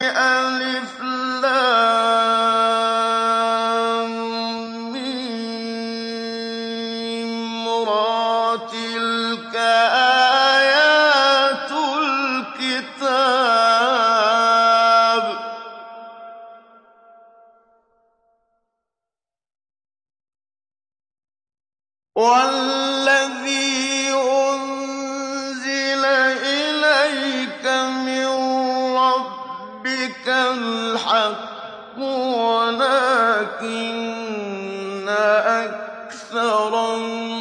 ألف لام ميم را تلك آيات الكتاب والذي أنزل إليك من ربك الحق ولكن أكثر